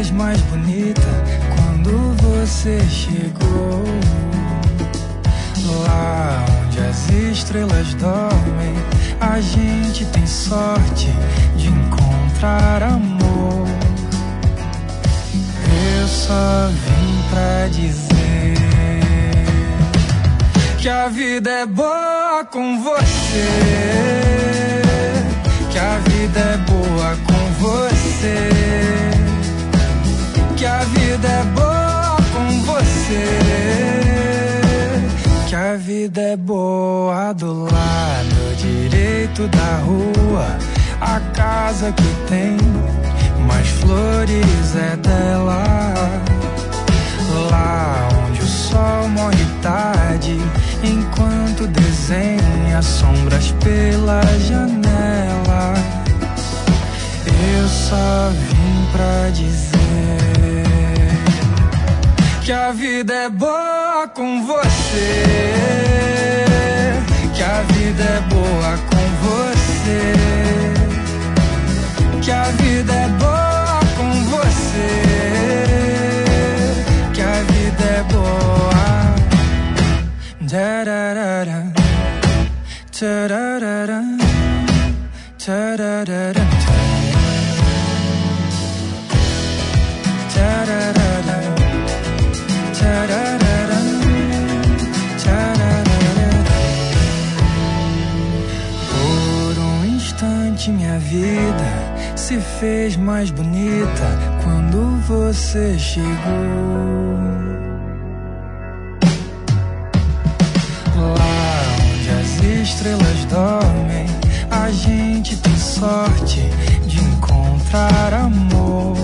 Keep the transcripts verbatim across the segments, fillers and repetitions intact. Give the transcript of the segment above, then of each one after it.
fez mais bonita quando você chegou. Lá onde as estrelas dormem, a gente tem sorte de encontrar amor. Eu só vim pra dizer que a vida é boa com você, que a vida é boa com você, que a vida é boa com você, que a vida é boa do lado direito da rua. A casa que tem mais flores é dela. Lá onde o sol morre tarde, enquanto desenha sombras pela janela. Eu só vim pra dizer que a vida é boa com você, que a vida é boa com você, que a vida é boa com você, que a vida é boa. Tararara, tararara, tararara, tararara, tararara, tararara. Por um instante minha vida se fez mais bonita quando você chegou. Lá onde as estrelas dormem, a gente tem sorte de encontrar amor.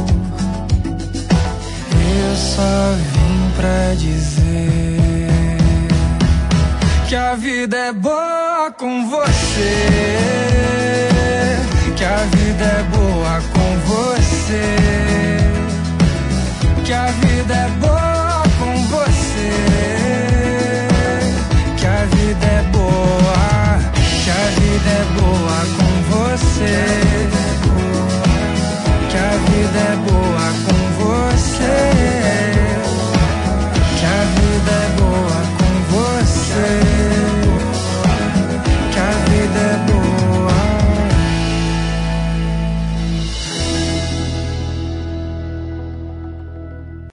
Eu só vim pra dizer que a vida é boa com você, que a vida é boa com você,